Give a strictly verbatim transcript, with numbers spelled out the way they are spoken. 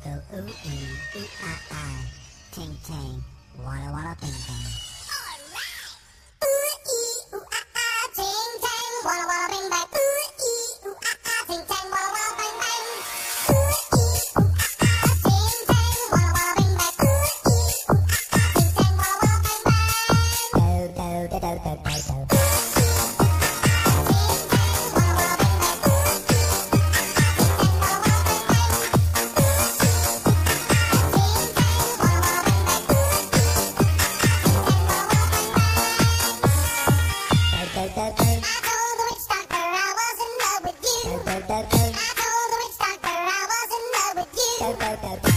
go ooh ee, ooh ah ah, ting ting, walla walla ting ting. Ooh ee, ooh ah ah, ting tang, walla walla bing bang. Ooh ee, ooh ah ah, ting tang, walla walla bang bang. Ooh ee, ooh ah ah, ting tang, walla walla bing bang. Ooh ee, ooh ah ah, ting tang, walla walla bang bang. Do do do do do do do. I told the witch doctor I was in love with you. I told the witch doctor I was in love with you.